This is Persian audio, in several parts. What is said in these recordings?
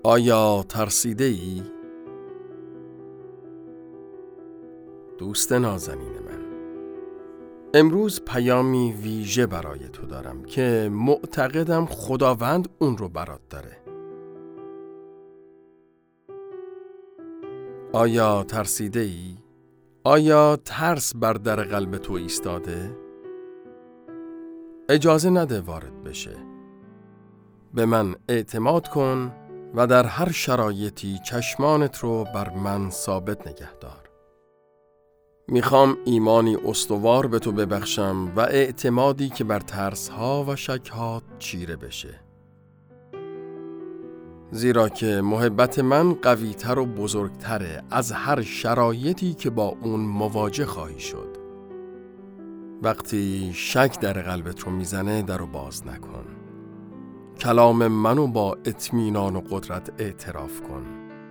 آیا ترسیده ای؟ دوست نازنین من، امروز پیامی ویژه برای تو دارم که معتقدم خداوند اون رو برات داره. آیا ترسیده ای؟ آیا ترس بر در قلب تو ایستاده؟ اجازه نده وارد بشه. به من اعتماد کن و در هر شرایطی چشمانت رو بر من ثابت نگه دار. میخوام ایمانی استوار به تو ببخشم و اعتمادی که بر ترس‌ها و شک‌ها چیره بشه. زیرا که محبت من قوی‌تر و بزرگتره از هر شرایطی که با اون مواجه خواهی شد. وقتی شک در قلبت رو میزنه درو باز نکن. کلام منو با اطمینان و قدرت اعتراف کن.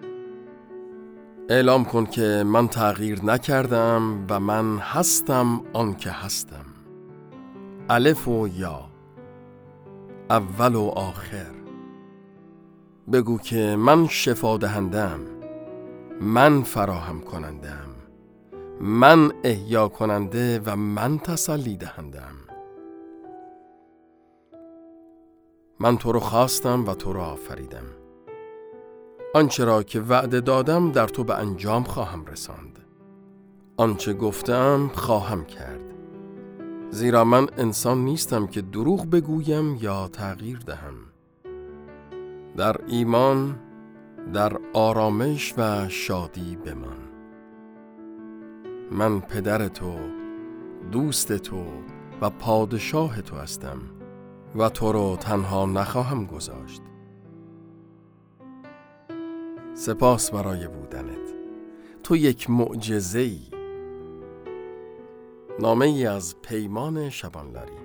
اعلام کن که من تغییر نکردم و من هستم آن که هستم. الف و یا، اول و آخر. بگو که من شفا دهندم، من فراهم کنندم، من احیا کننده و من تسلی دهندم. من تو رو خواستم و تو رو آفریدم. آنچه را که وعده دادم در تو به انجام خواهم رساند. آنچه گفتم خواهم کرد. زیرا من انسان نیستم که دروغ بگویم یا تغییر دهم. در ایمان، در آرامش و شادی بمان. من پدر تو، دوست تو و پادشاه تو هستم و تو رو تنها نخواهم گذاشت. سپاس برای بودنت. تو یک معجزه‌ای. نامه‌ای از پیمان شبانلری.